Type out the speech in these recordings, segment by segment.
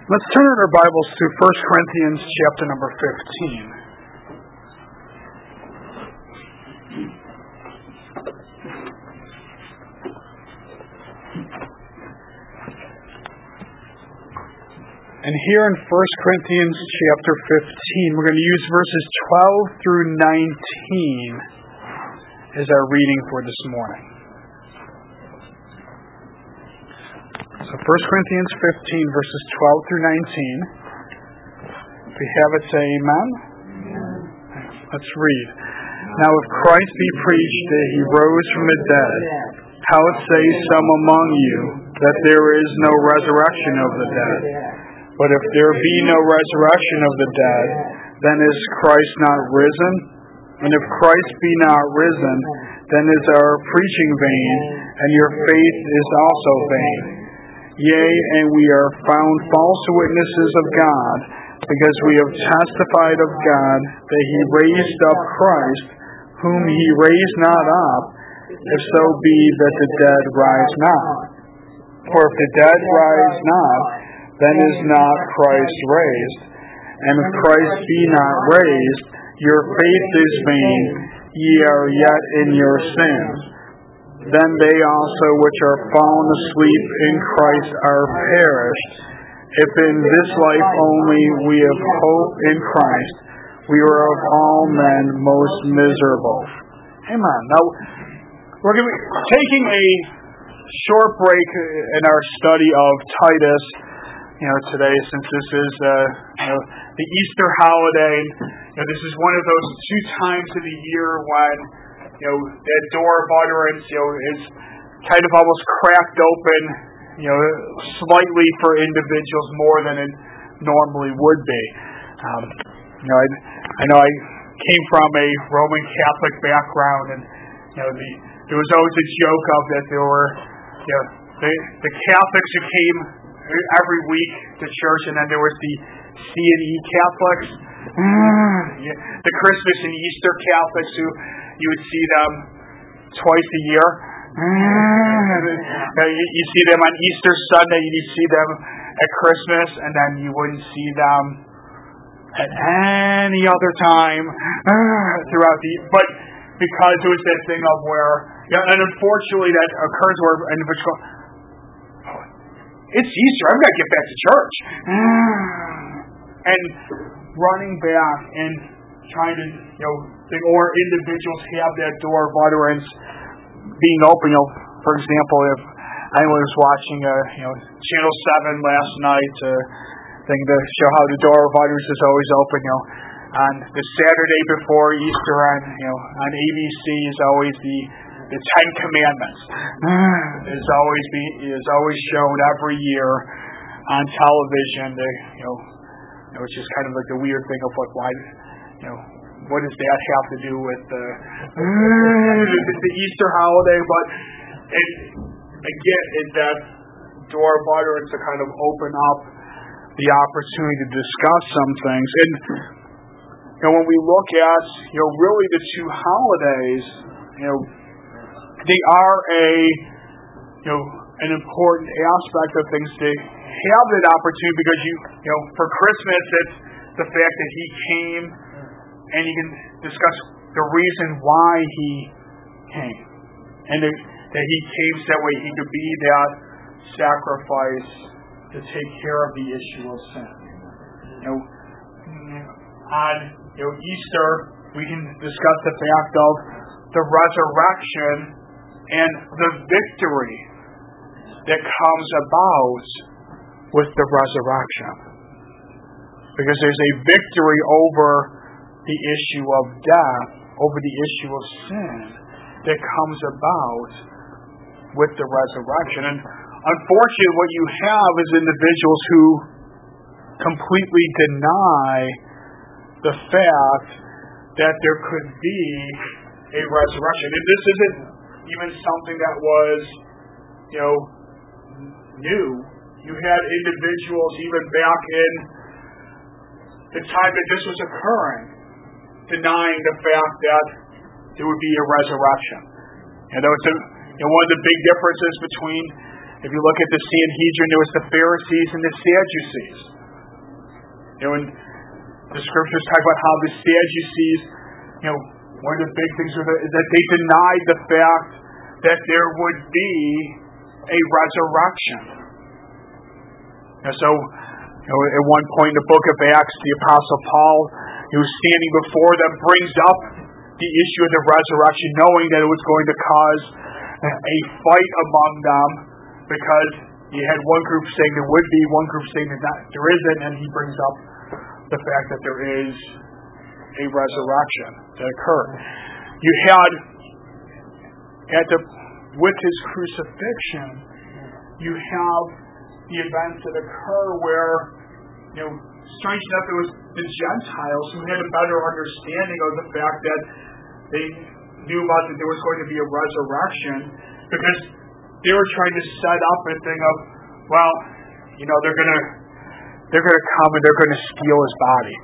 Let's turn our Bibles to 1 Corinthians chapter number 15. And here in 1 Corinthians chapter 15, we're going to use verses 12 through 19 as our reading for this morning. So 1 Corinthians 15, verses 12 through 19. If we have it, say amen. Amen. Let's read. Now if Christ be preached that he rose from the dead, how say some among you that there is no resurrection of the dead? But if there be no resurrection of the dead, then is Christ not risen? And if Christ be not risen, then is our preaching vain, and your faith is also vain. Yea, and we are found false witnesses of God, because we have testified of God that he raised up Christ, whom he raised not up, if so be that the dead rise not. For if the dead rise not, then is not Christ raised. And if Christ be not raised, your faith is vain, ye are yet in your sins. Then they also which are fallen asleep in Christ are perished. If in this life only we have hope in Christ, we are of all men most miserable. Amen. Now, we're going to be taking a short break in our study of Titus, today, since this is the Easter holiday. This is one of those two times of the year when that door of utterance is kind of almost cracked open, slightly for individuals more than it normally would be. I know I came from a Roman Catholic background, and there was always a joke of that there were the Catholics who came every week to church, and then there was the C&E Catholics, the Christmas and Easter Catholics who you would see them twice a year. You see them on Easter Sunday, and you see them at Christmas, and then you wouldn't see them at any other time throughout the year. But because it was that thing of where, and unfortunately that occurs where individuals go, it's Easter, I've got to get back to church. And running back and trying to, or individuals have that door of utterance being open. For example, if anyone was watching, Channel 7 last night, thing to show how the door of utterance is always open. On the Saturday before Easter, on ABC is always the Ten Commandments. Is always shown every year on television. Which is kind of like the weird thing of why. What does that have to do with the Easter holiday? But it's that door of utterance to kind of open up the opportunity to discuss some things. And when we look at really the two holidays, they are an important aspect of things to have that opportunity, because for Christmas it's the fact that he came, and you can discuss the reason why he came, and that he came so that way he could be that sacrifice to take care of the issue of sin. On Easter we can discuss the fact of the resurrection and the victory that comes about with the resurrection. Because there's a victory over the issue of death, over the issue of sin, that comes about with the resurrection. And unfortunately, what you have is individuals who completely deny the fact that there could be a resurrection. And this isn't even something that was, new. You had individuals even back in the time that this was occurring, denying the fact that there would be a resurrection. One of the big differences between, if you look at the Sanhedrin, there was the Pharisees and the Sadducees. And the scriptures talk about how the Sadducees, one of the big things is that they denied the fact that there would be a resurrection. And so, at one point in the book of Acts, the Apostle Paul, who was standing before them, brings up the issue of the resurrection, knowing that it was going to cause a fight among them, because you had one group saying there would be, one group saying that there isn't, and he brings up the fact that there is a resurrection that occurred. You had, with his crucifixion, you have the events that occur where, strange enough, it was the Gentiles who had a better understanding of the fact that they knew about that there was going to be a resurrection, because they were trying to set up a thing of, they're going to come and they're going to steal his body.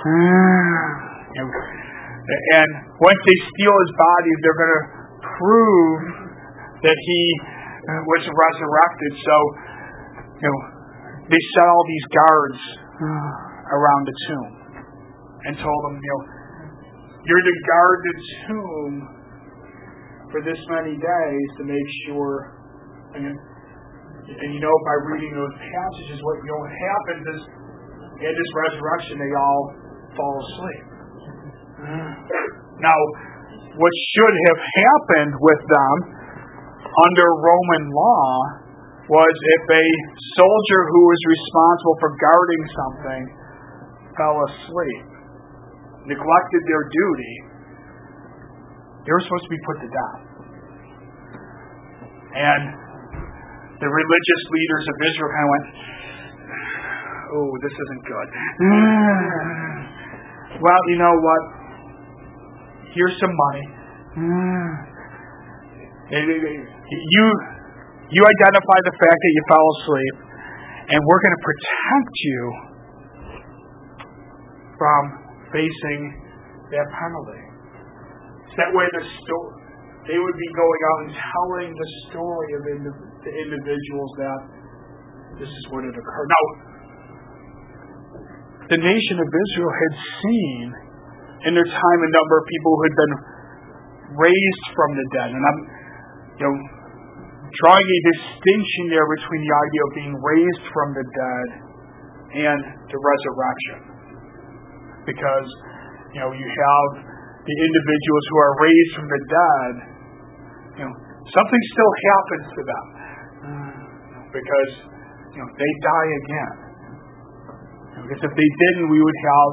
And once they steal his body, they're going to prove that he was resurrected. So, they set all these guards around the tomb and told them, you're to guard the tomb for this many days to make sure. And by reading those passages, what happens is at this resurrection, they all fall asleep. Now, what should have happened with them under Roman law was if a soldier who was responsible for guarding something fell asleep, neglected their duty, they were supposed to be put to death. And the religious leaders of Israel kind of went, oh, this isn't good. Well, you know what? Here's some money. You identify the fact that you fell asleep, and we're going to protect you from facing that penalty. So that way they would be going out and telling the story of the individuals that this is what had occurred. Now, the nation of Israel had seen in their time a number of people who had been raised from the dead. And I'm drawing a distinction there between the idea of being raised from the dead and the resurrection. Because, you have the individuals who are raised from the dead, something still happens to them. Because, they die again. Because if they didn't, we would have,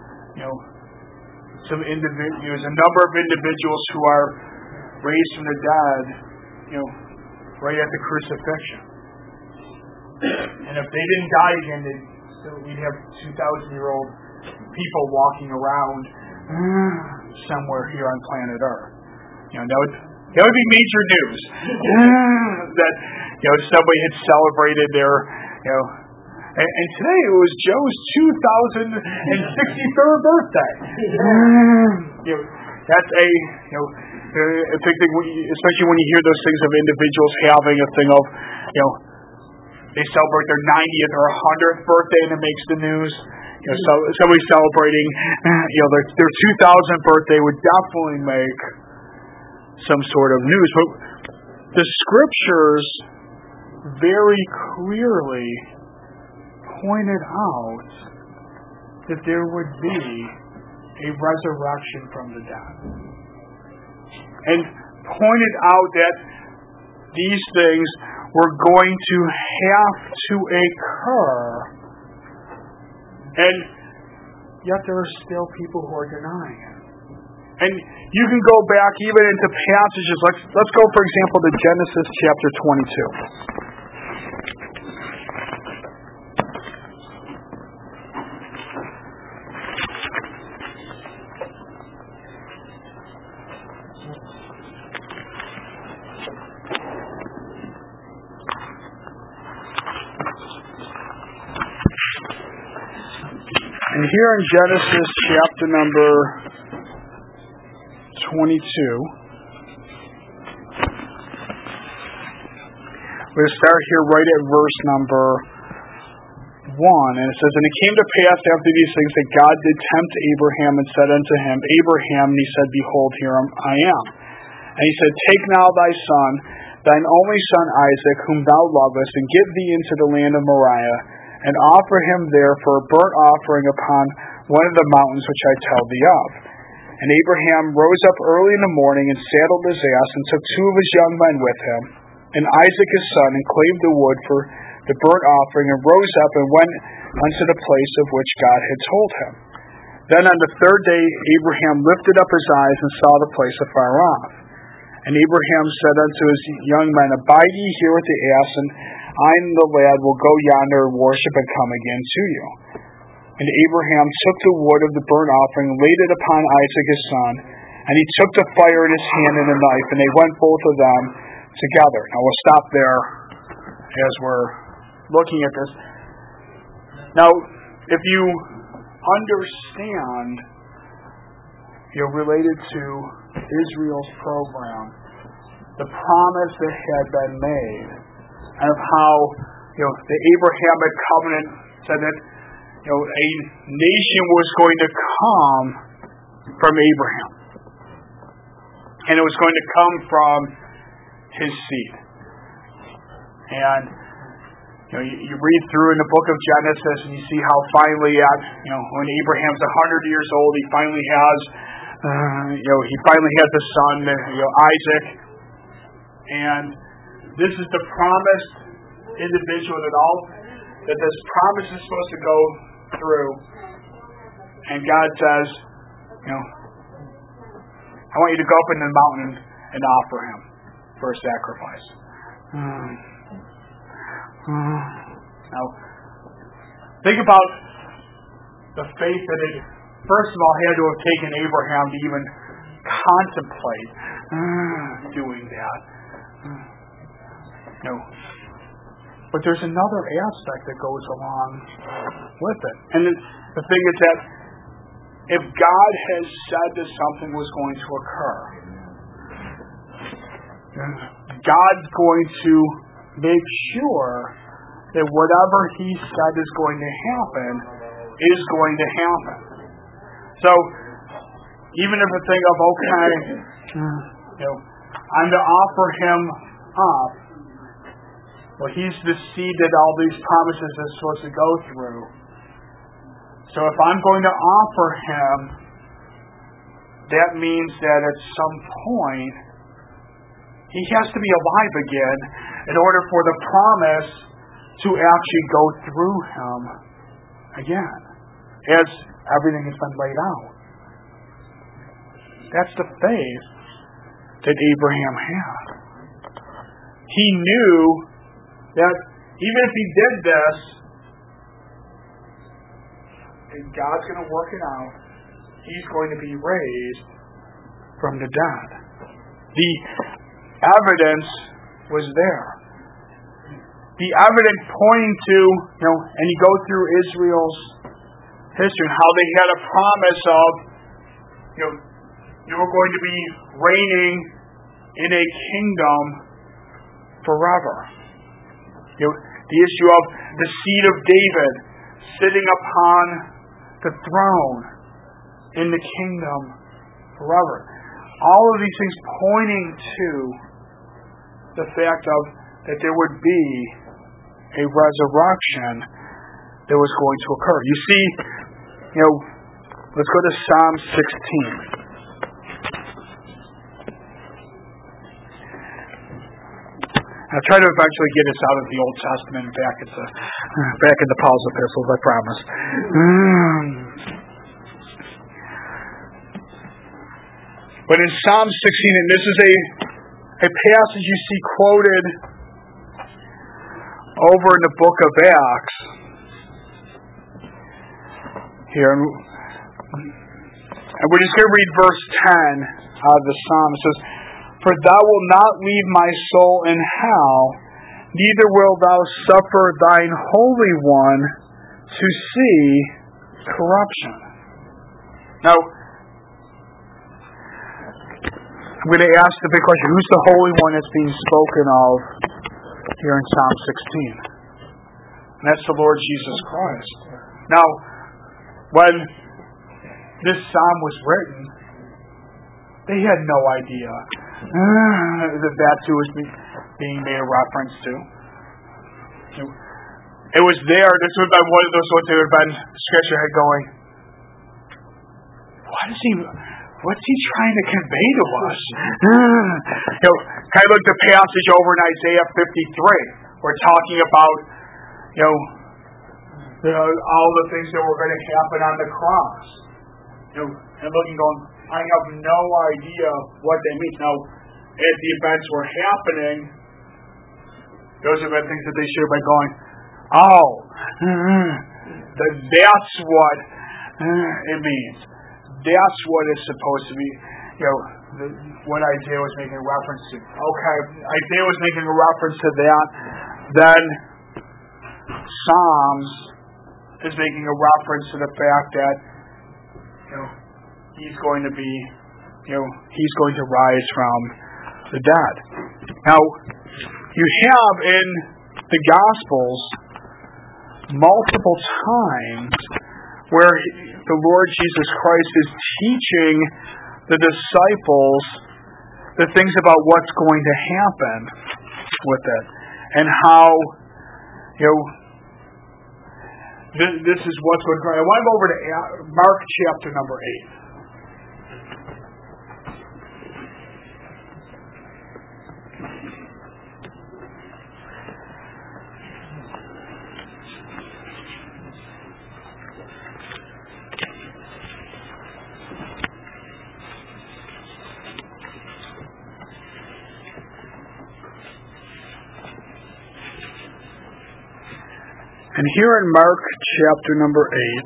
a number of individuals who are raised from the dead, right at the crucifixion. And if they didn't die again, we'd have 2,000-year-old people walking around somewhere here on planet Earth. That would be major news. That somebody had celebrated their and today it was Joe's 2063rd birthday. That's a big thing, especially when you hear those things of individuals having a thing of they celebrate their 90th or 100th birthday and it makes the news. So somebody celebrating their 2000th birthday would definitely make some sort of news. But the scriptures very clearly pointed out that there would be a resurrection from the dead. And pointed out that these things were going to have to occur. And yet there are still people who are denying it. And you can go back even into passages. Let's go, for example, to Genesis chapter 22. And here in Genesis chapter number 22, we'll start here right at verse number And it says, And it came to pass after these things that God did tempt Abraham and said unto him, Abraham, and he said, Behold, here I am. And he said, Take now thy son, thine only son Isaac, whom thou lovest, and get thee into the land of Moriah, and offer him there for a burnt offering upon one of the mountains which I tell thee of. And Abraham rose up early in the morning, and saddled his ass, and took 2 of his young men with him, and Isaac his son, and clave the wood for the burnt offering, and rose up and went unto the place of which God had told him. Then on the 3rd day Abraham lifted up his eyes, and saw the place afar off. And Abraham said unto his young men, Abide ye here with the ass, and I and the lad will go yonder and worship, and come again to you. And Abraham took the wood of the burnt offering, laid it upon Isaac his son, and he took the fire in his hand and a knife, and they went both of them together. Now we'll stop there as we're looking at this. Now, if you understand, related to Israel's program, the promise that had been made, and of how, the Abrahamic covenant said that, a nation was going to come from Abraham. And it was going to come from his seed. And, you read through in the book of Genesis, and you see how finally when Abraham's 100 years old, he finally has a son, Isaac. And this is the promised individual that this promise is supposed to go through. And God says, I want you to go up in the mountain and offer him for a sacrifice. Now, think about the faith that it, first of all, had to have taken Abraham to even contemplate doing that. But there's another aspect that goes along with it. And the thing is that if God has said that something was going to occur, God's going to make sure that whatever he said is going to happen is going to happen. So, even if you think of, I'm to offer him up, well, he's the seed that all these promises are supposed to go through. So if I'm going to offer him, that means that at some point, he has to be alive again in order for the promise to actually go through him again, as everything has been laid out. That's the faith that Abraham had. He knew that even if he did this, and God's going to work it out, he's going to be raised from the dead. The evidence was there. The evidence pointing to, and you go through Israel's history, how they had a promise of, you were going to be reigning in a kingdom forever. The issue of the seed of David sitting upon the throne in the kingdom forever. All of these things pointing to the fact of that there would be a resurrection that was going to occur. You see, let's go to Psalm 16. I'll try to eventually get us out of the Old Testament and back into Paul's epistles, I promise. But in Psalm 16, and this is a passage you see quoted over in the book of Acts. Here, and we're just going to read verse 10 out of the Psalm. It says, For thou wilt not leave my soul in hell, neither wilt thou suffer thine Holy One to see corruption. Now, I'm going to ask the big question, who's the Holy One that's being spoken of here in Psalm 16? And that's the Lord Jesus Christ. Now, when this psalm was written, they had no idea that that's who was being made a reference to. It was there. This would have been one of those ones that would have been scratching your head going, what's he trying to convey to us? Kind of like the passage over in Isaiah 53. We're talking about, all the things that were going to happen on the cross. And looking going, I have no idea what that means. Now, as the events were happening, those have been things that they should have been going, that's what it means. That's what it's supposed to be. What Isaiah was making a reference to. Okay, Isaiah was making a reference to that. Then Psalms is making a reference to the fact that he's going to be, he's going to rise from the dead. Now, you have in the Gospels multiple times where the Lord Jesus Christ is teaching the disciples the things about what's going to happen with it, and how this is what's going to happen. I want to go over to Mark chapter number 8. And here in Mark chapter number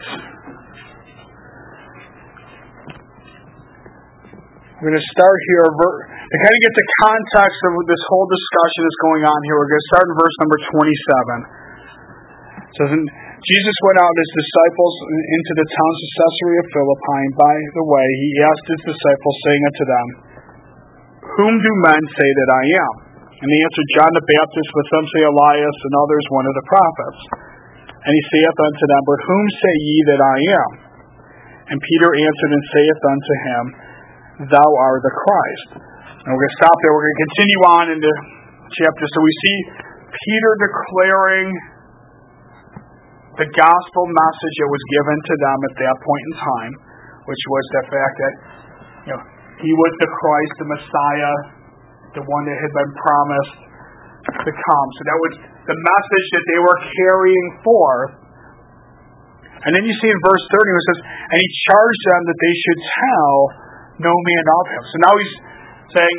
8, we're going to start here. To kind of get the context of this whole discussion that's going on here, we're going to start in verse number 27. It says, Jesus went out with his disciples into the towns of Caesarea Philippi, and by the way, he asked his disciples, saying unto them, Whom do men say that I am? And they answered, John the Baptist, but some say Elias, and others one of the prophets. And he saith unto them, But whom say ye that I am? And Peter answered and saith unto him, Thou art the Christ. And we're going to stop there. We're going to continue on in the chapter. So we see Peter declaring the gospel message that was given to them at that point in time, which was the fact that he was the Christ, the Messiah, the one that had been promised to come. So that was the message that they were carrying forth. And then you see in verse 30 it says, And he charged them that they should tell no man of him. So now he's saying,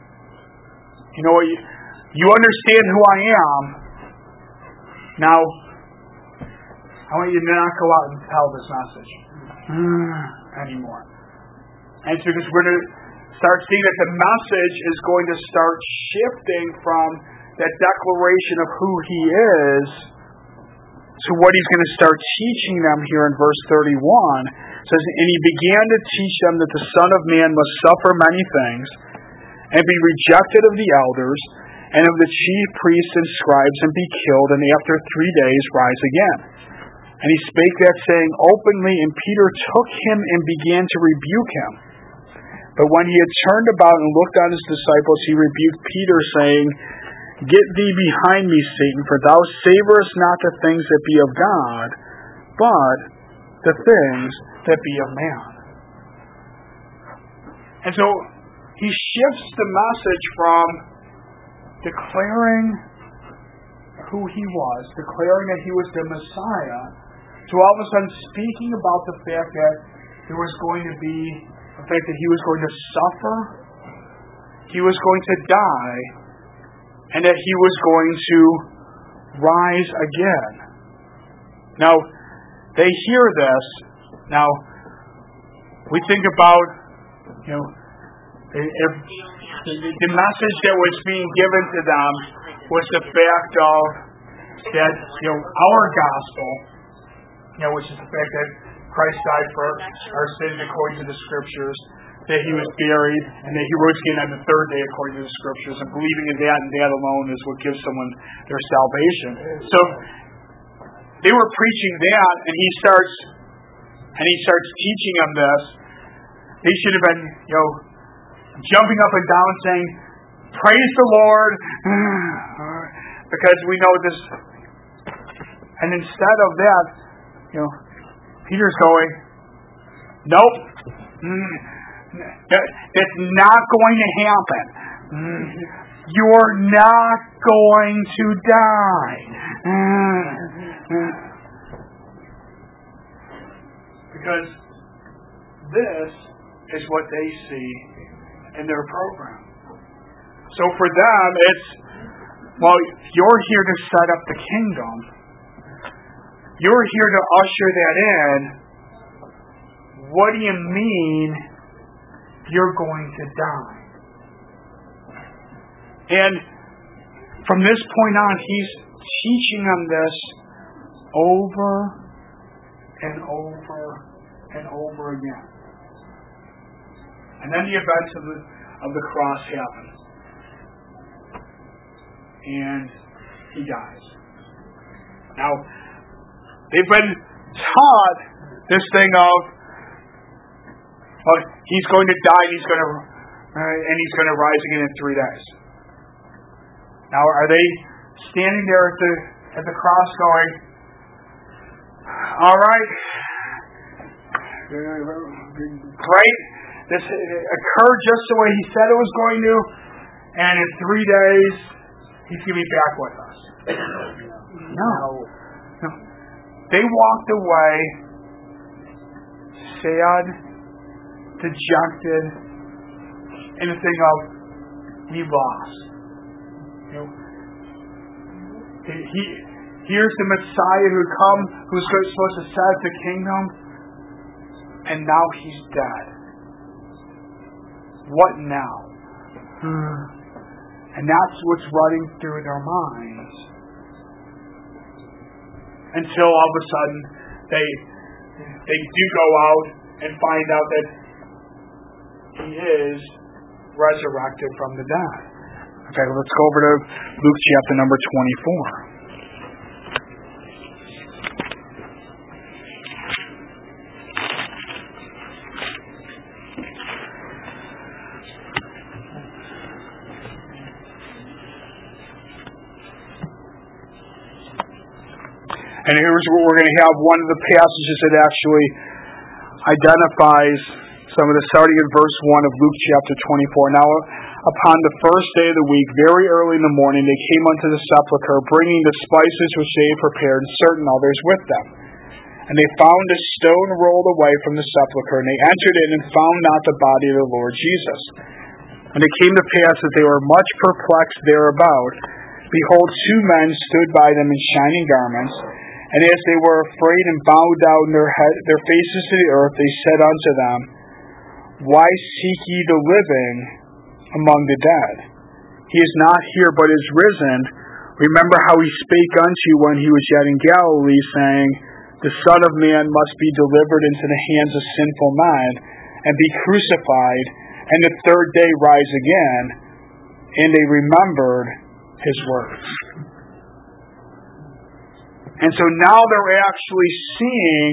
you understand who I am. Now, I want you to not go out and tell this message anymore. And it's because we're going to start seeing that the message is going to start shifting from that declaration of who he is to what he's going to start teaching them here in verse 31. It says, And he began to teach them that the Son of Man must suffer many things, and be rejected of the elders, and of the chief priests and scribes, and be killed, and after 3 days rise again. And he spake that saying openly, and Peter took him and began to rebuke him. But when he had turned about and looked on his disciples, he rebuked Peter, saying, Get thee behind me, Satan, for thou savorest not the things that be of God, but the things that be of man. And so he shifts the message from declaring who he was, declaring that he was the Messiah, to all of a sudden speaking about the fact that there was going to be, the fact that he was going to suffer, he was going to die, and that he was going to rise again. Now, they hear this. Now, we think about, if the message that was being given to them was the fact of that, our gospel, which is the fact that Christ died for our sins according to the Scriptures, that he was buried, and that he rose again on the third day according to the Scriptures, and believing in that and that alone is what gives someone their salvation. So they were preaching that, and he starts teaching them this. They should have been, jumping up and down saying, "Praise the Lord," because we know this. And instead of that, Peter's going, "Nope, that's not going to happen. You're not going to die." Because this is what they see in their program. So for them, it's, you're here to set up the kingdom. You're here to usher that in. What do you mean you're going to die? And from this point on, he's teaching them this over and over and over again. And then the events of the cross happen. And he dies. Now, they've been taught this thing of, he's going to die and he's going to rise again in 3 days. Now, are they standing there at the cross going, "All right, great, this occurred just the way he said it was going to, and in 3 days he's going to be back with us"? No. They walked away sad, dejected, in a thing of, we lost. Here's the Messiah who's supposed to set up the kingdom, and now he's dead. What now? And that's what's running through their minds. Until all of a sudden they do go out and find out that he is resurrected from the dead. Okay, let's go over to Luke chapter number 24. And here's what we're going to have, one of the passages that actually identifies some of the, starting in verse 1 of Luke chapter 24. Now, upon the first day of the week, very early in the morning, they came unto the sepulchre, bringing the spices which they had prepared, and certain others with them. And they found a stone rolled away from the sepulchre, and they entered in and found not the body of the Lord Jesus. And it came to pass that they were much perplexed thereabout. Behold, 2 men stood by them in shining garments, and as they were afraid and bowed down their faces to the earth, they said unto them, Why seek ye the living among the dead? He is not here, but is risen. Remember how he spake unto you when he was yet in Galilee, saying, The Son of Man must be delivered into the hands of sinful men, and be crucified, and the 3rd day rise again. And they remembered his words. And so now they're actually seeing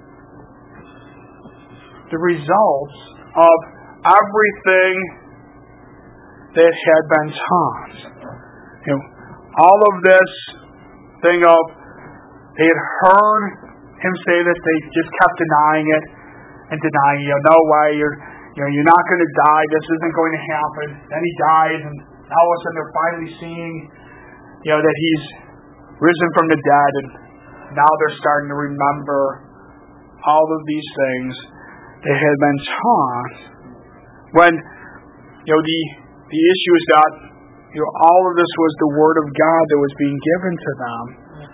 the results of everything that had been taught. All of this thing of, they had heard him say this, they just kept denying it and denying, no way, you're not going to die, this isn't going to happen. Then he dies, and now all of a sudden they're finally seeing, that he's risen from the dead, and now they're starting to remember all of these things that had been taught. When, the issue is that, all of this was the Word of God that was being given to them,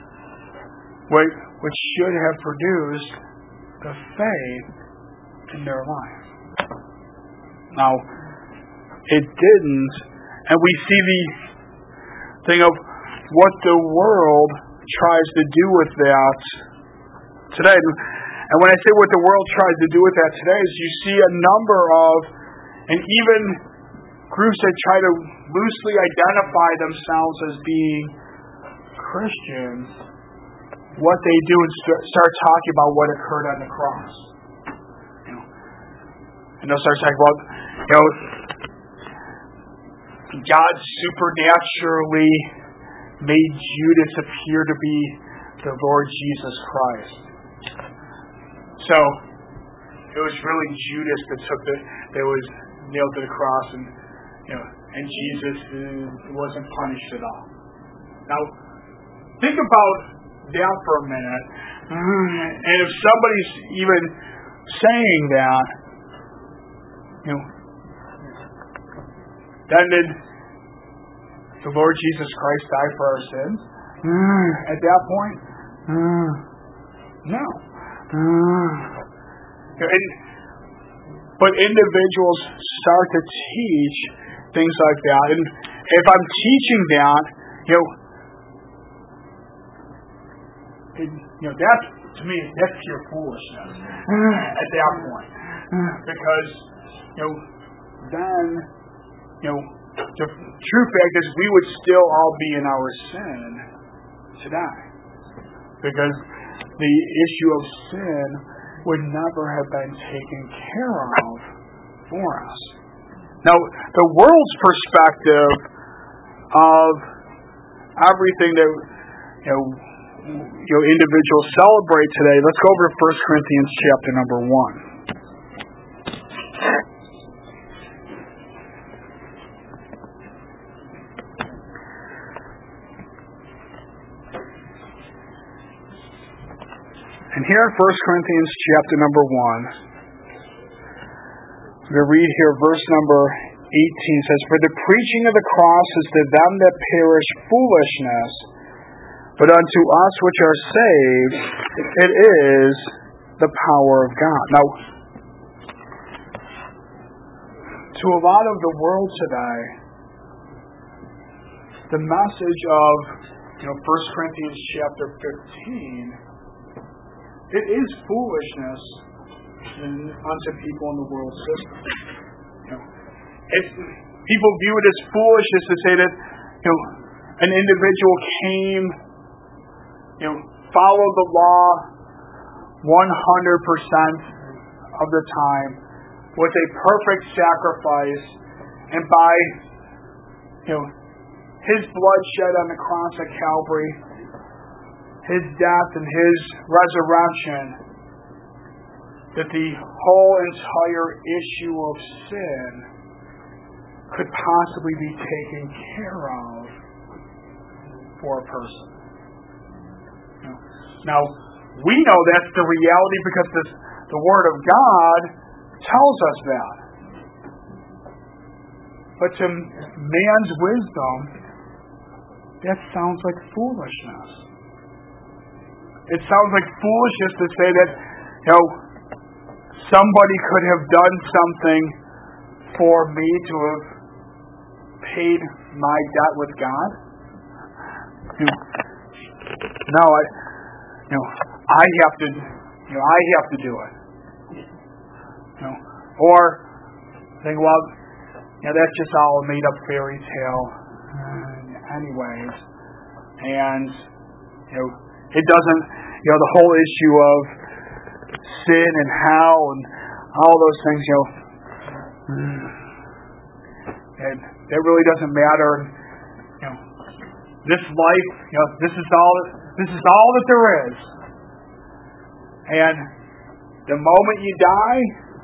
which should have produced the faith in their life. Now, it didn't, and we see the thing of what the world tries to do with that today. And when I say what the world tries to do with that today is you see a number of, and even groups that try to loosely identify themselves as being Christians, what they do and start talking about what occurred on the cross. And they'll start talking about, God supernaturally made Judas appear to be the Lord Jesus Christ. So it was really Judas that was nailed to the cross, and Jesus wasn't punished at all. Now, think about that for a minute. And if somebody's even saying that, then did the Lord Jesus Christ die for our sins? At that point? No. But individuals start to teach things like that. And if I'm teaching that, that, to me, that's pure foolishness at that point. Because, then, the true fact is we would still all be in our sin today. Because the issue of sin would never have been taken care of for us. Now, the world's perspective of everything that individuals celebrate today. Let's go over to 1 Corinthians chapter number 1. And here in 1 Corinthians chapter number 1, we read here verse number 18 says, "For the preaching of the cross is to them that perish foolishness, but unto us which are saved, it is the power of God." Now, to a lot of the world today, the message of 1 Corinthians chapter 15, it is foolishness unto people in the world system. People view it as foolishness to say that an individual came, followed the law 100% of the time, was a perfect sacrifice, and by his blood shed on the cross at Calvary, his death and his resurrection, that the whole entire issue of sin could possibly be taken care of for a person. Now, we know that's the reality because the Word of God tells us that. But to man's wisdom, that sounds like foolishness. It sounds like foolishness to say that, somebody could have done something for me to have paid my debt with God. No, I have to do it. Or think, well, that's just all a made-up fairy tale, anyways. And it doesn't. The whole issue of sin and hell and all those things. And it really doesn't matter. This life, this is all that there is. And the moment you die,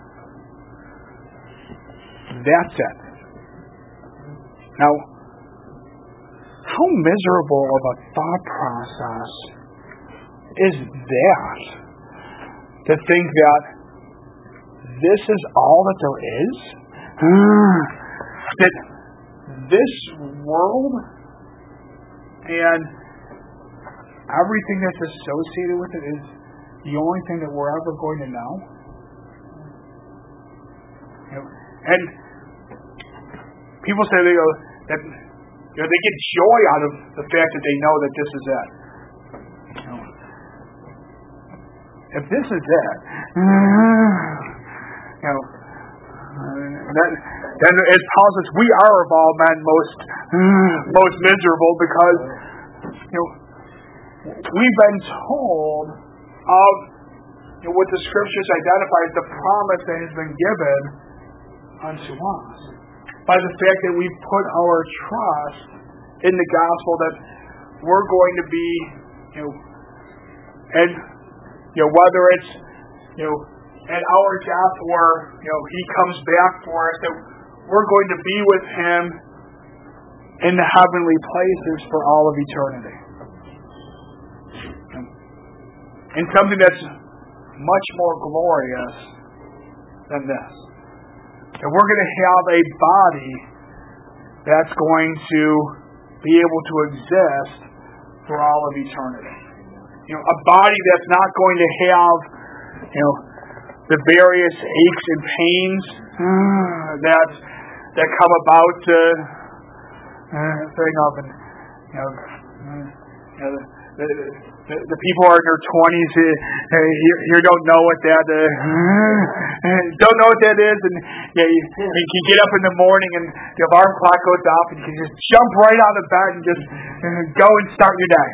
that's it. Now, how miserable of a thought process is that? To think that this is all that there is? That this world and everything that's associated with it is the only thing that we're ever going to know? And people say that they get joy out of the fact that they know that this is it. If this is it, then as Paul says, we are of all men most miserable because we've been told of what the Scriptures identify as the promise that has been given unto us. By the fact that we put our trust in the gospel that we're going to be, and whether it's, at our death or, He comes back for us, that we're going to be with Him in the heavenly places for all of eternity. And something that's much more glorious than this. That we're going to have a body that's going to be able to exist for all of eternity. A body that's not going to have, the various aches and pains that come about thing of, the people are in their 20s here don't know what that is, and you can get up in the morning and the alarm clock goes off and you can just jump right out of bed and just go and start your day.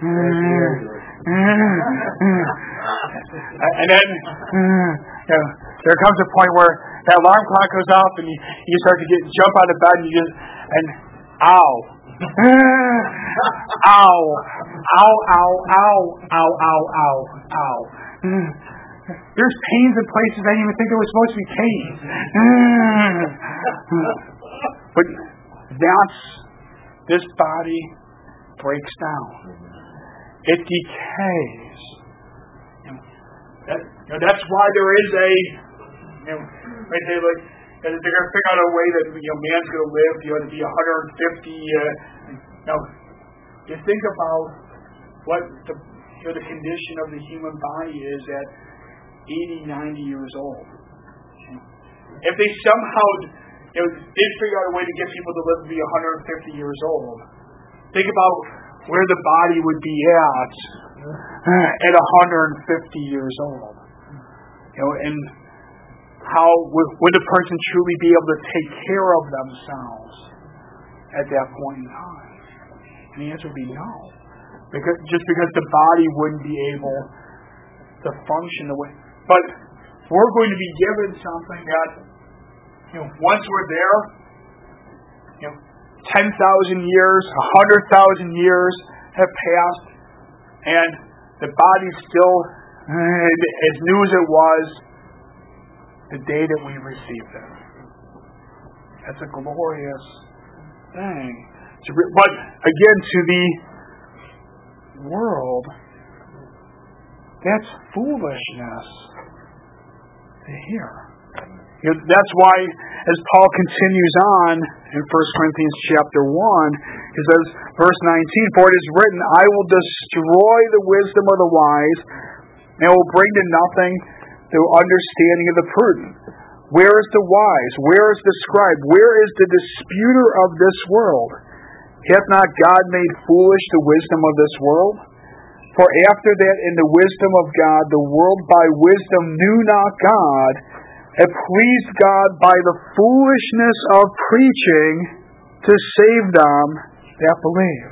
And then there comes a point where that alarm clock goes off and you start to jump out of bed and ow. Ow. Ow, ow, ow, ow, ow, ow, ow. There's pains in places I didn't even think there was supposed to be pains. But this body breaks down. It decays. That's why there is they're going to figure out a way that man's going to live. To be 150. Now, you think about what the condition of the human body is at 80, 90 years old. If they somehow did figure out a way to get people to live to be 150 years old, think about where the body would be at 150 years old. And how would a person truly be able to take care of themselves at that point in time? And the answer would be no. Just because the body wouldn't be able to function the way. But we're going to be given something that, once we're there, 10,000 years, 100,000 years have passed, and the body's still as new as it was the day that we received it. That's a glorious thing. But again, to the world, that's foolishness to hear. That's why, as Paul continues on in 1 Corinthians chapter 1, he says, verse 19, "For it is written, I will destroy the wisdom of the wise, and will bring to nothing the understanding of the prudent. Where is the wise? Where is the scribe? Where is the disputer of this world? Hath not God made foolish the wisdom of this world? For after that in the wisdom of God, the world by wisdom knew not God. It pleased God by the foolishness of preaching to save them that believe."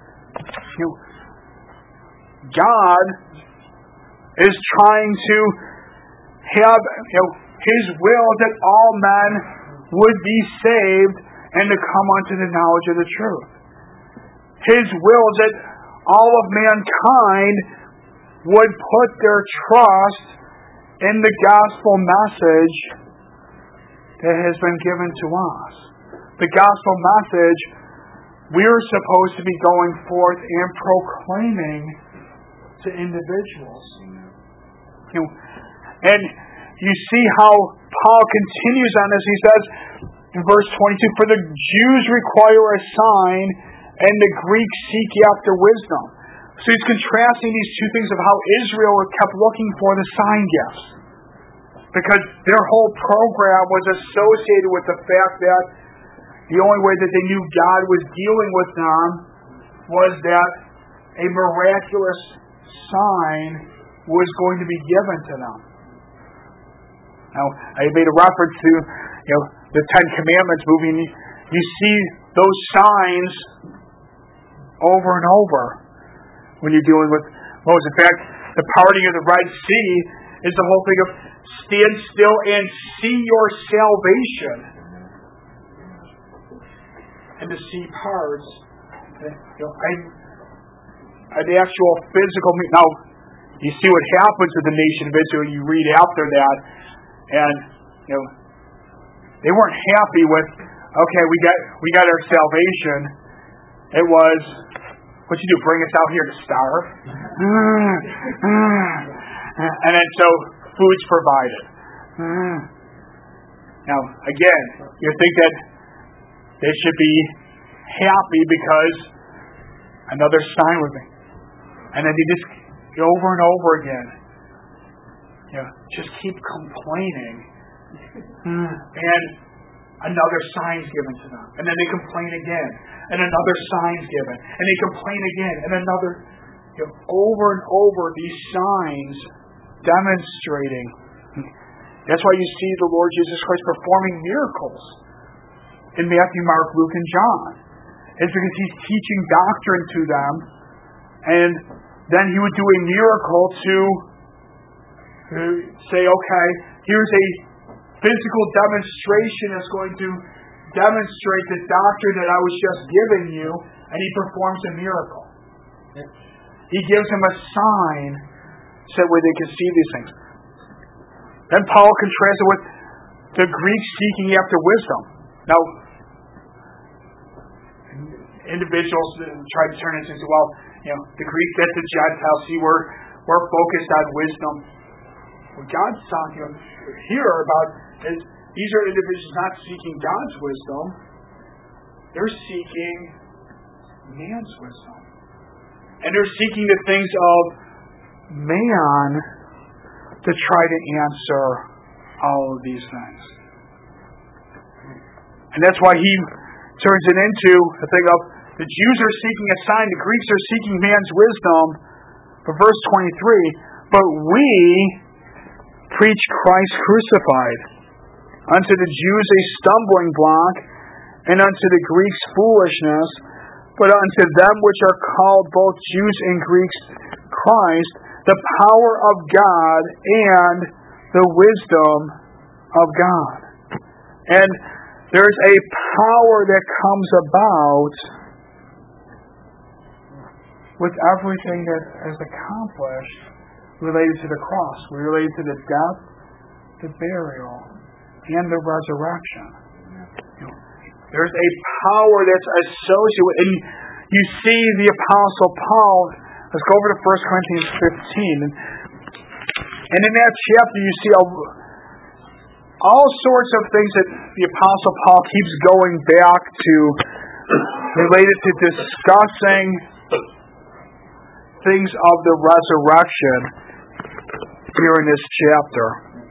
God is trying to have His will that all men would be saved and to come unto the knowledge of the truth. His will is that all of mankind would put their trust in the gospel message that has been given to us. The gospel message we're supposed to be going forth and proclaiming to individuals. And you see how Paul continues on this. He says in verse 22, "For the Jews require a sign, and the Greeks seek after wisdom." So he's contrasting these two things of how Israel kept looking for the sign gifts. Because their whole program was associated with the fact that the only way that they knew God was dealing with them was that a miraculous sign was going to be given to them. Now, I made a reference to the Ten Commandments movie, and you see those signs over and over. when you're dealing with Moses. In fact, the parting of the Red Sea is the whole thing of stand still and see your salvation. And the sea parts. An actual physical. Now, you see what happens with the nation of Israel. You read after that, and they weren't happy with. Okay, we got our salvation. It was, what'd you do? Bring us out here to starve? And then so food's provided. Now, again, you think that they should be happy because another sign would be. And then they just over and over again. Just keep complaining. And another sign's given to them. And then they complain again. And another sign's given. And they complain again. And another. Over and over these signs demonstrating. That's why you see the Lord Jesus Christ performing miracles in Matthew, Mark, Luke, and John. It's because He's teaching doctrine to them. And then He would do a miracle to say, okay, here's a physical demonstration that's going to demonstrate the doctrine that I was just giving you, and He performs a miracle. He gives them a sign so where they can see these things. Then Paul contrasts it with the Greeks seeking after wisdom. Now, individuals try to turn it into, the Greeks, that's the Gentiles. See, we're focused on wisdom. What God's talking here about is these are individuals not seeking God's wisdom. They're seeking man's wisdom. And they're seeking the things of man to try to answer all of these things. And that's why he turns it into the thing of the Jews are seeking a sign, the Greeks are seeking man's wisdom. But verse 23, but we preach Christ crucified, unto the Jews a stumbling block, and unto the Greeks foolishness, but unto them which are called both Jews and Greeks Christ, the power of God and the wisdom of God. And there's a power that comes about with everything that is accomplished related to the cross, related to the death, the burial, and the resurrection. There's a power that's associated with, and you see the Apostle Paul. Let's go over to 1 Corinthians 15. And in that chapter you see all sorts of things that the Apostle Paul keeps going back to related to discussing things of the resurrection here in this chapter.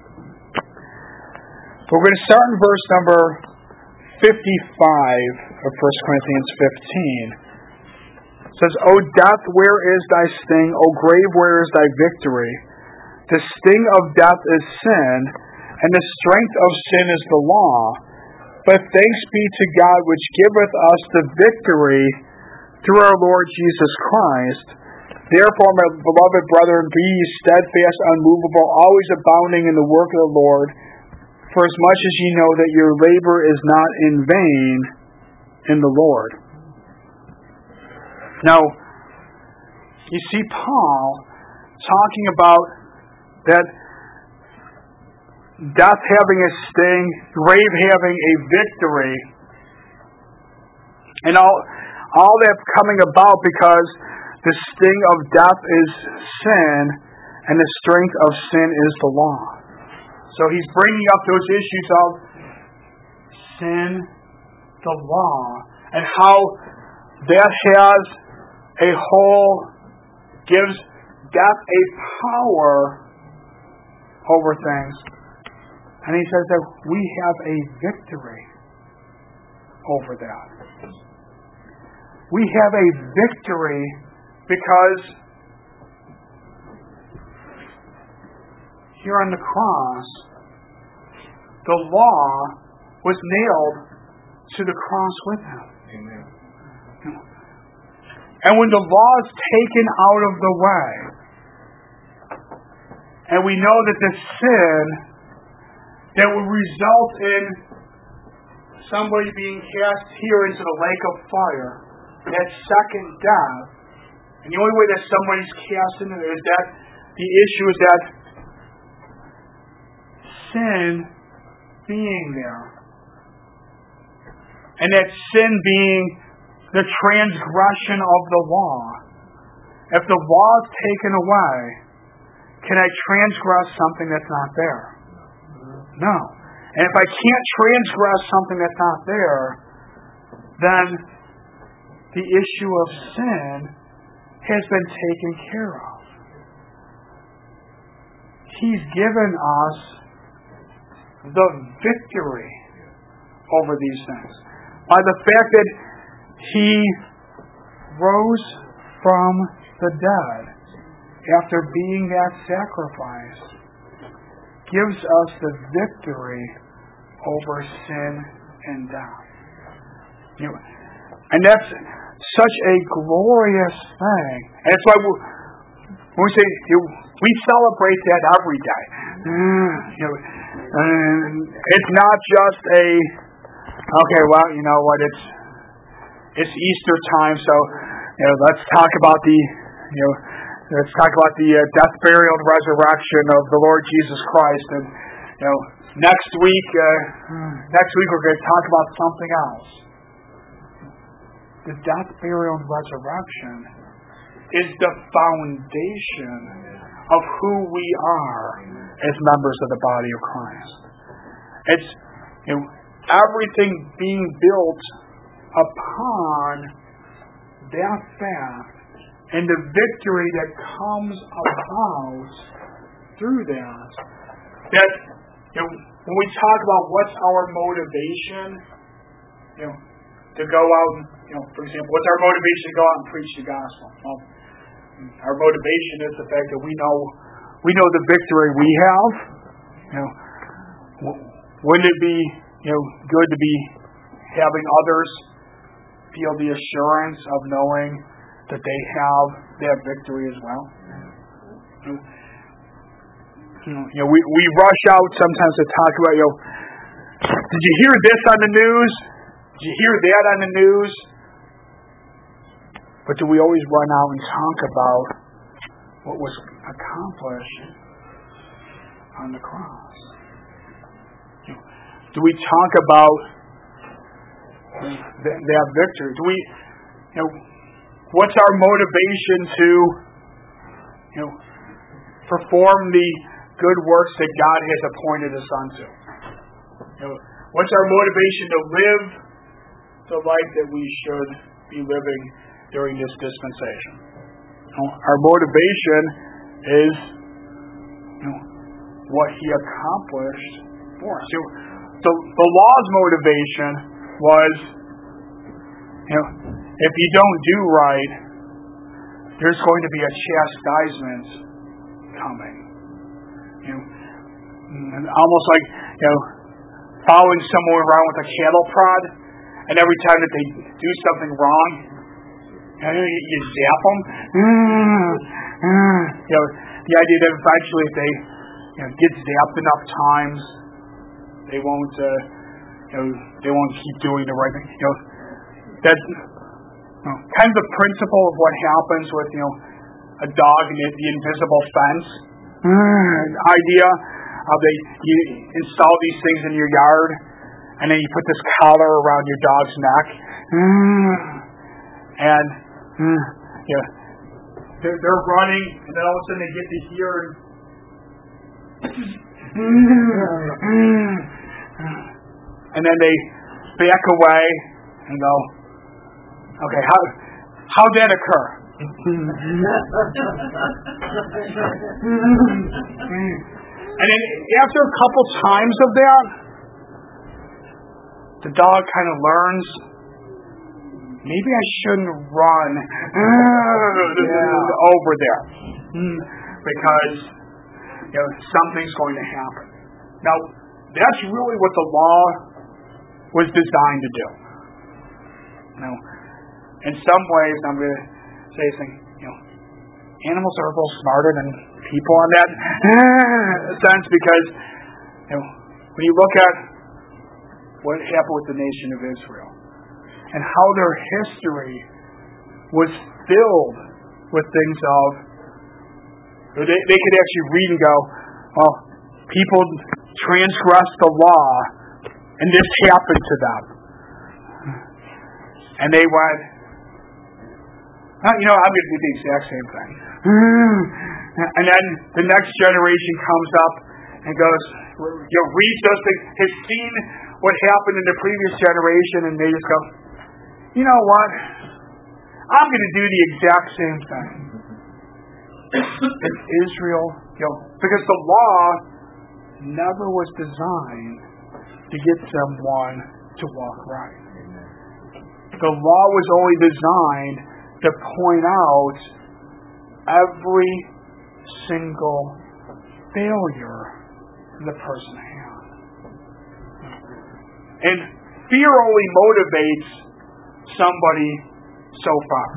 We're going to start in verse number 55 of 1 Corinthians 15. It says, O death, where is thy sting? O grave, where is thy victory? The sting of death is sin, and the strength of sin is the law. But thanks be to God which giveth us the victory through our Lord Jesus Christ. Therefore, my beloved brethren, be ye steadfast, unmovable, always abounding in the work of the Lord, for as much as ye know that your labor is not in vain in the Lord. Now, you see Paul talking about that death having a sting, grave having a victory, and all that's coming about because the sting of death is sin, and the strength of sin is the law. So he's bringing up those issues of sin, the law, and how that has gives death a power over things. And he says that we have a victory over that. We have a victory because here on the cross, the law was nailed to the cross with him. Amen. And when the law is taken out of the way, and we know that the sin that would result in somebody being cast here into the lake of fire, that second death, and the only way that somebody's cast into there is that the issue is that sin being there. And that sin being the transgression of the law. If the law is taken away, can I transgress something that's not there? No. And if I can't transgress something that's not there, then the issue of sin has been taken care of. He's given us the victory over these things by the fact that He rose from the dead after being that sacrifice, gives us the victory over sin and death. And that's such a glorious thing. And that's why when we say we celebrate that every day. It's not just okay, well, you know what, it's Easter time, so let's talk about the death, burial, and resurrection of the Lord Jesus Christ, and next week we're going to talk about something else. The death, burial, and resurrection is the foundation of who we are as members of the body of Christ. It's everything being built upon that fact and the victory that comes about through that. That when we talk about what's our motivation, to go out, for example, what's our motivation to go out and preach the gospel? Well, our motivation is the fact that we know the victory we have. Wouldn't it be good to be having others feel the assurance of knowing that they have that victory as well? We rush out sometimes to talk about, did you hear this on the news? Did you hear that on the news? But do we always run out and talk about what was accomplished on the cross? Do we talk about that victory? Do we, what's our motivation to, perform the good works that God has appointed us unto? What's our motivation to live the life that we should be living during this dispensation? Our motivation is, what He accomplished for us. The law's motivation was, if you don't do right, there's going to be a chastisement coming. And almost like, following someone around with a cattle prod, and every time that they do something wrong, you zap them. The idea that eventually if they get zapped enough times, they won't keep doing the right thing. That's kind of the principle of what happens with a dog and the invisible fence idea of you install these things in your yard, and then you put this collar around your dog's neck, and they're running, and then all of a sudden they get to here, and then they back away and go, okay, how'd that occur? And then after a couple times of that, the dog kind of learns, maybe I shouldn't run over there because something's going to happen. Now, that's really what the law was designed to do. In some ways, I'm going to saying, animals are a little smarter than people on that sense, because when you look at what happened with the nation of Israel and how their history was filled with things of, they could actually read and go, well, people transgressed the law and this happened to them. And they went, I'm going to do the exact same thing. And then the next generation comes up and goes, reads those things, has seen what happened in the previous generation, and they just go, you know what? I'm going to do the exact same thing. In Israel, because the law never was designed to get someone to walk right. The law was only designed to point out every single failure the person had. And fear only motivates somebody so far.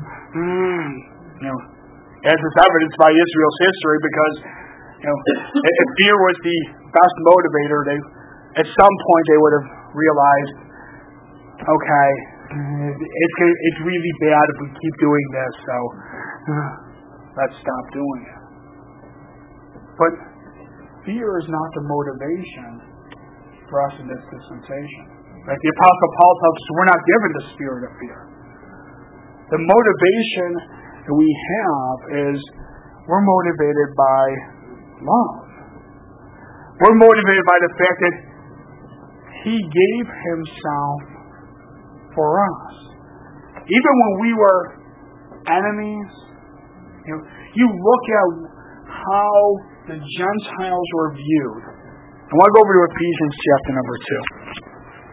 As is evidenced by Israel's history, because if fear was the best motivator, at some point they would have realized, okay, it's really bad if we keep doing this, so let's stop doing it. But fear is not the motivation for us in this dispensation. Like the Apostle Paul tells us, we're not given the spirit of fear. The motivation that we have is we're motivated by love. We're motivated by the fact that He gave Himself for us. Even when we were enemies, you look at how the Gentiles were viewed. I want to go over to Ephesians chapter number 2.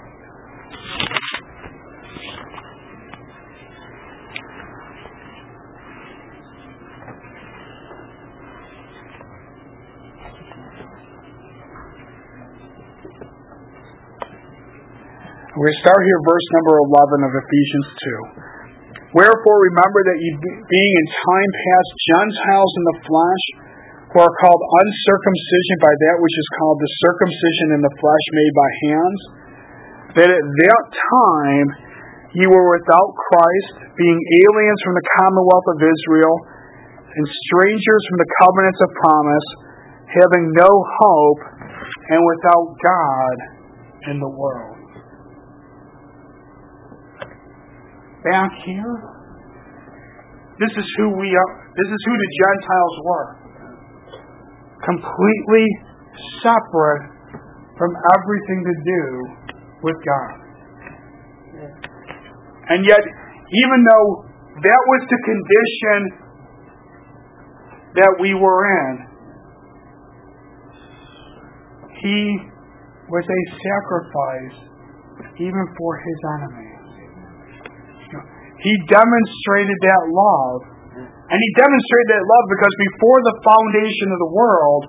We start here, verse number 11 of Ephesians 2. Wherefore remember that ye being in time past Gentiles in the flesh, who are called uncircumcision by that which is called the circumcision in the flesh made by hands, that at that time ye were without Christ, being aliens from the commonwealth of Israel, and strangers from the covenants of promise, having no hope, and without God in the world. Back here, this is who we are. This is who the Gentiles were. Completely separate from everything to do with God. And yet, even though that was the condition that we were in, He was a sacrifice even for His enemies. He demonstrated that love. And He demonstrated that love because before the foundation of the world,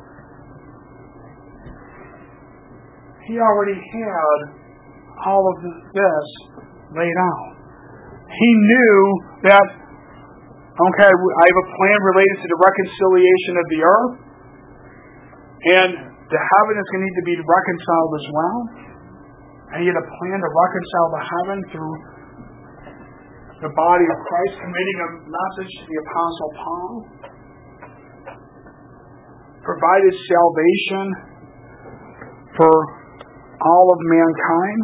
He already had all of this laid out. He knew that, okay, I have a plan related to the reconciliation of the earth, and the heaven is going to need to be reconciled as well. And He had a plan to reconcile the heaven through the body of Christ, committing a message to the Apostle Paul, provided salvation for all of mankind,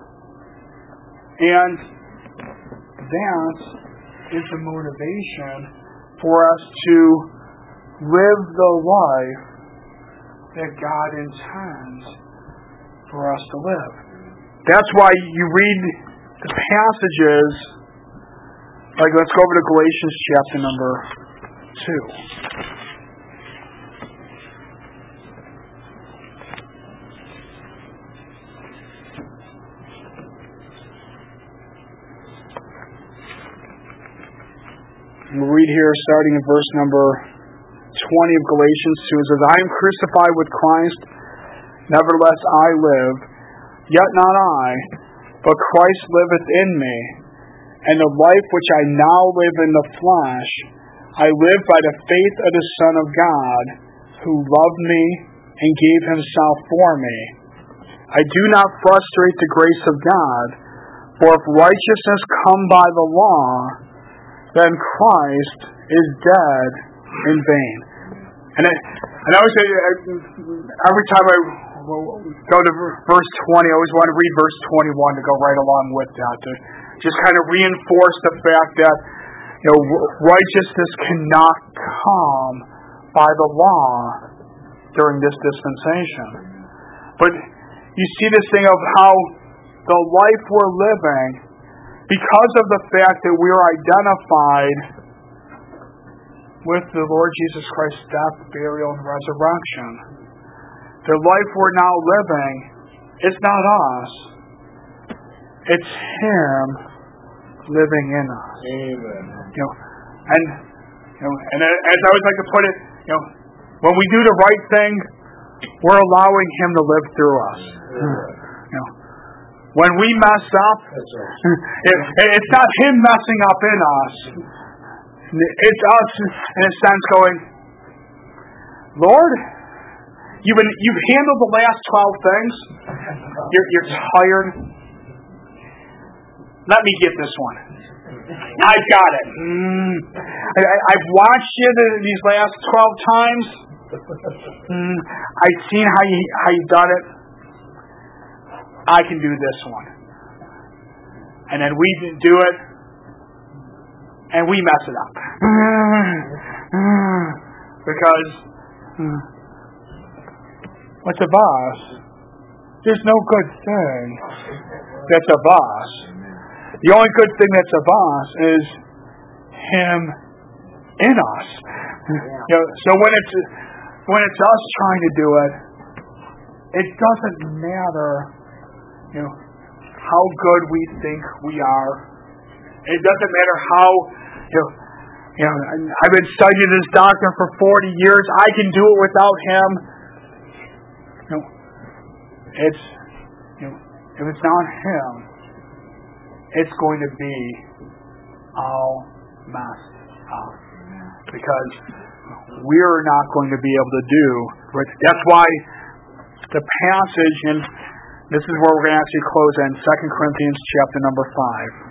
and that is the motivation for us to live the life that God intends for us to live. That's why you read the passages. Like, let's go over to Galatians chapter number 2. We'll read here starting in verse number 20 of Galatians 2. It says, I am crucified with Christ, nevertheless I live, yet not I, but Christ liveth in me. And the life which I now live in the flesh, I live by the faith of the Son of God, who loved me and gave himself for me. I do not frustrate the grace of God, for if righteousness come by the law, then Christ is dead in vain. And I always say, every time I go to verse 20, I always want to read verse 21 to go right along with that, to just kind of reinforce the fact that righteousness cannot come by the law during this dispensation. But you see this thing of how the life we're living, because of the fact that we're identified with the Lord Jesus Christ's death, burial, and resurrection, the life we're now living is not us. It's Him living in us. Amen. And as I always like to put it, when we do the right thing, we're allowing Him to live through us. When we mess up, it's not Him messing up in us. It's us, in a sense, going, Lord, you've handled the last 12 things. You're tired. Let me get this one. I've got it. I've watched you these last 12 times. I've seen how you've done it. I can do this one. And then we do it, and we mess it up. Because what's of us? There's no good thing that's of us. The only good thing that's of us is Him in us. So when it's us trying to do it, it doesn't matter, how good we think we are. It doesn't matter how, I've been studying this doctrine for 40 years. I can do it without him. If it's not him, it's going to be all messed up. Because we're not going to be able to do it. That's why the passage, and this is where we're going to actually close in 2 Corinthians chapter number 5.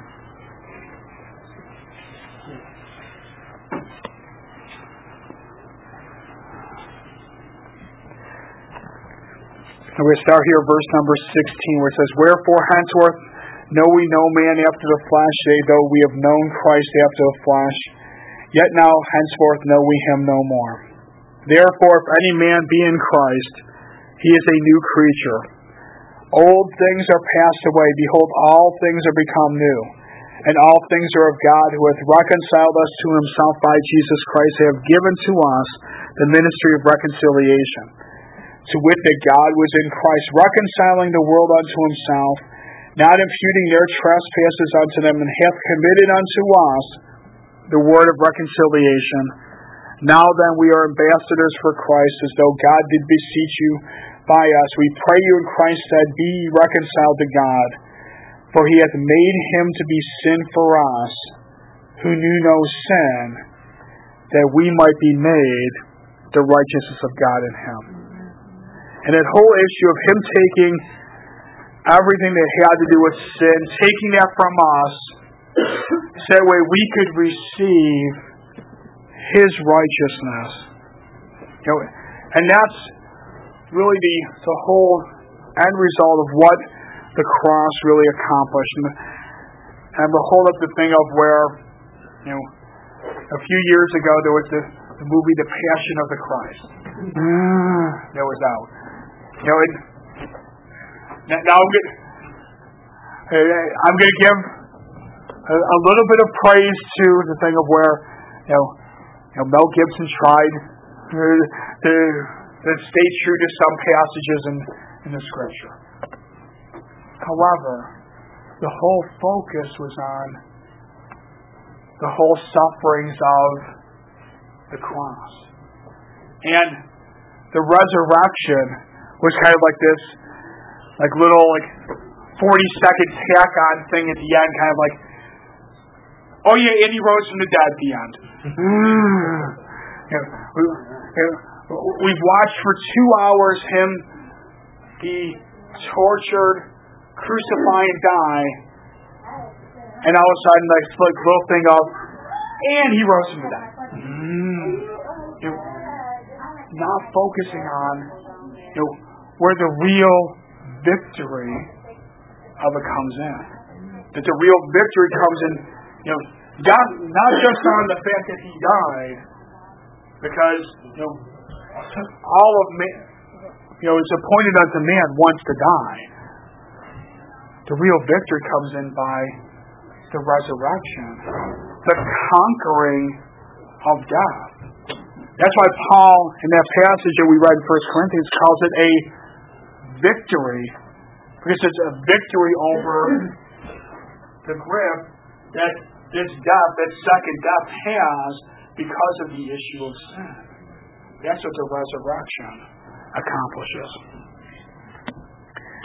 We're going to start here at verse number 16, where it says, Wherefore henceforth know we no man after the flesh, yea, though we have known Christ after the flesh, yet now henceforth know we him no more. Therefore, if any man be in Christ, he is a new creature. Old things are passed away. Behold, all things are become new. And all things are of God, who hath reconciled us to himself by Jesus Christ, and have given to us the ministry of reconciliation. To wit, that God was in Christ, reconciling the world unto himself, not imputing their trespasses unto them, and hath committed unto us the word of reconciliation. Now then, we are ambassadors for Christ, as though God did beseech you by us. We pray you in Christ's stead, be ye reconciled to God. For he hath made him to be sin for us, who knew no sin, that we might be made the righteousness of God in him. And that whole issue of him taking everything that had to do with sin, taking that from us, so that way we could receive his righteousness. And that's really the whole end result of what the cross really accomplished. And we'll hold up the thing of where, a few years ago there was the movie The Passion of the Christ. That was out. Now I'm going to give a little bit of praise to the thing of where, Mel Gibson tried to stay true to some passages in the Scripture. However, the whole focus was on the whole sufferings of the cross. And the resurrection was kind of like this, little 40-second tack-on thing at the end, kind of like, Oh yeah, and he rose from the dead at the end. We've watched for 2 hours him be tortured, crucified, and die, and all of a sudden, like little thing of, and he rose from the dead. Not focusing on where the real victory of it comes in. That the real victory comes in, God, not just on the fact that he died, because all of man, it's appointed unto man once to die. The real victory comes in by the resurrection, the conquering of death. That's why Paul, in that passage that we read in 1 Corinthians, calls it a victory, because it's a victory over the grip that this death, that second death, has because of the issue of sin. That's what the resurrection accomplishes.